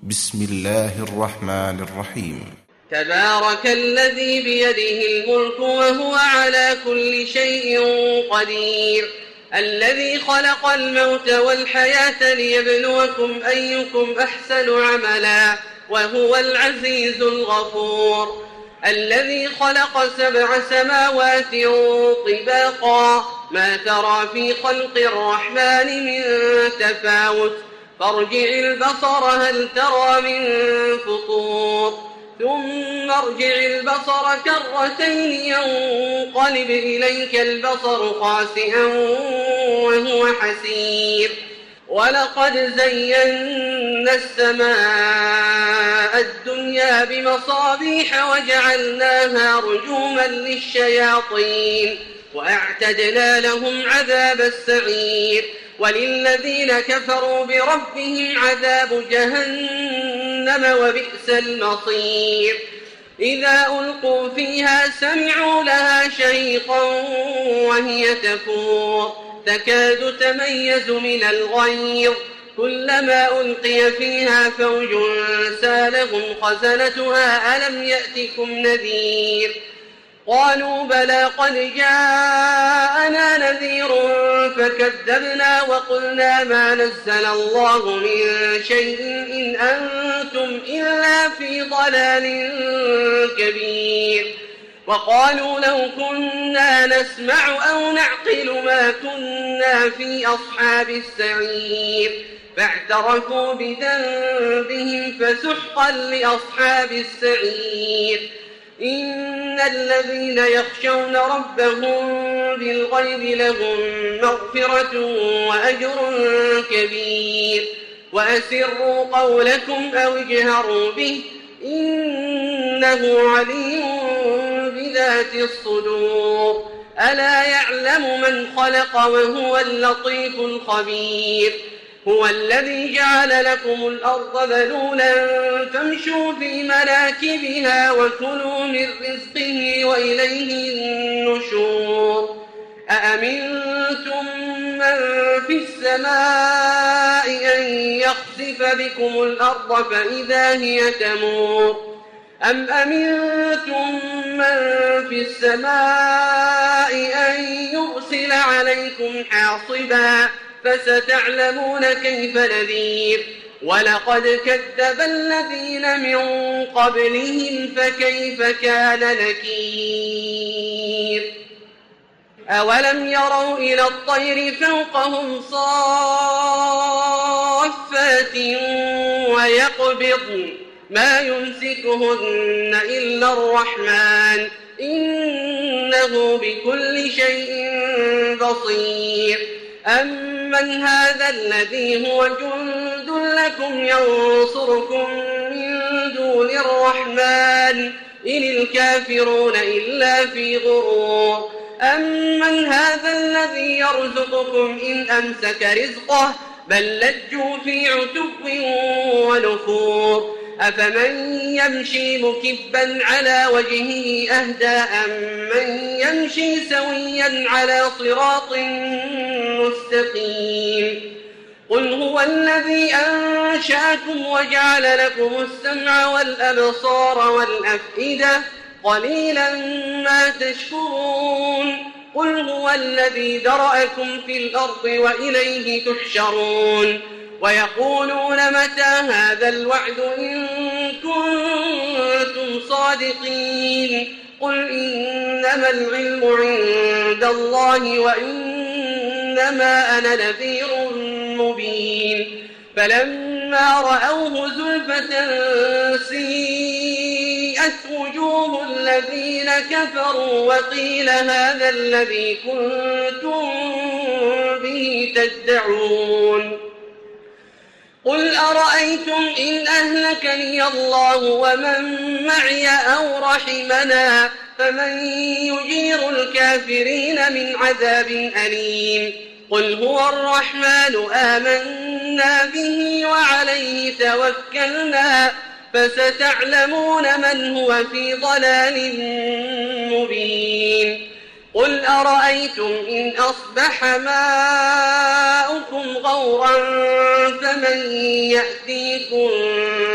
بسم الله الرحمن الرحيم. تبارك الذي بيده الملك وهو على كل شيء قدير، الذي خلق الموت والحياة ليبلوكم أيكم أحسن عملا وهو العزيز الغفور، الذي خلق 7 سماوات طباقا ما ترى في خلق الرحمن من تفاوت، فارجع البصر هل ترى من فطور، ثم ارجع البصر كرتين ينقلب إليك البصر خاسئا وهو حسير، ولقد زينا السماء الدنيا بمصابيح وجعلناها رجوما للشياطين وأعتدنا لهم عذاب السعير، وللذين كفروا بربهم عذاب جهنم وبئس المصير، إذا ألقوا فيها سمعوا لها شهيقا وهي تفور تكاد تميز من الغيظ، كلما ألقي فيها فوج سالهم خزنتها ألم يأتكم نذير، قالوا بلى قد جاءنا نذير فكذبنا وقلنا ما نزل الله من شيء إن أنتم إلا في ضلال كبير، وقالوا لو كنا نسمع أو نعقل ما كنا في أصحاب السعير، فاعترفوا بذنبهم فسحقا لأصحاب السعير، إن الذين يخشون ربهم بالغيب لهم مغفرة وأجر كبير، وأسروا قولكم أو اجهروا به إنه عليم بذات الصدور، ألا يعلم من خلق وهو اللطيف الخبير، هو الذي جعل لكم الأرض ذلولا فامشوا في مناكبها وكلوا من رزقه وإليه النشور، أأمنتم من في السماء أن يخسف بكم الأرض فإذا هي تمور، أم أمنتم من في السماء أن يرسل عليكم حاصبا فستعلمون كيف نذير، ولقد كذب الذين من قبلهم فكيف كان نكير، أولم يروا إلى الطير فوقهم صافات ويقبضن ما يمسكهن إلا الرحمن إنه بكل شيء بصير، أمن هذا الذي هو جند لكم ينصركم من دون الرحمن إن الكافرون إلا في غرور، أمن هذا الذي يرزقكم إن أمسك رزقه بل لجوا في عتب ونفور، أفمن يمشي مكبا على وجهه أهدى أمن يمشي سويا على صراط مستقيم، قل هو الذي أنشأكم وجعل لكم السمع والأبصار والأفئدة قليلا ما تشكرون، قل هو الذي ذرأكم في الأرض وإليه تحشرون، ويقولون متى هذا الوعد إن كنتم صادقين، قل إنما العلم عند الله وإنما أنا نذير مبين، فلما رأوه زلفة سيئت وجوه الذين كفروا وقيل هذا الذي كنتم به تدعون، قل أرأيتم إن أهلكني الله ومن معي أو رحمنا فمن يجير الكافرين من عذاب أليم، قل هو الرحمن آمنا به وعليه توكلنا فستعلمون من هو في ضلال مبين، قل أرأيتم إن أصبح ماؤكم غورا فمن يأتيكم